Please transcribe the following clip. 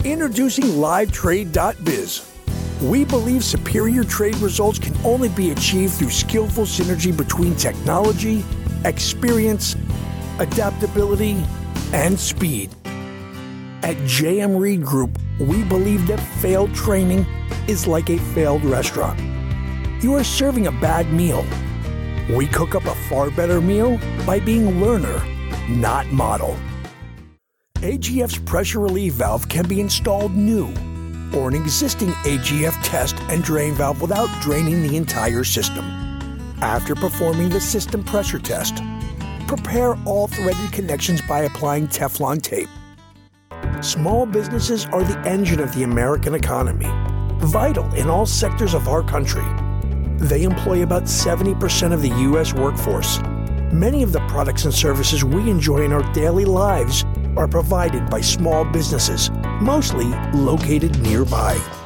Introducing LiveTrade.biz. We believe superior trade results can only be achieved through skillful synergy between technology, experience, adaptability, and speed. At JM Reed Group, we believe that failed training is like a failed restaurant. You are serving a bad meal. We cook up a far better meal by being learner, not model. AGF's pressure relief valve can be installed new or an existing AGF test and drain valve without draining the entire system. After performing the system pressure test, prepare all threaded connections by applying Teflon tape. Small businesses are the engine of the American economy, vital in all sectors of our country. They employ about 70% of the U.S. workforce. Many of the products and services we enjoy in our daily lives are provided by small businesses, mostly located nearby.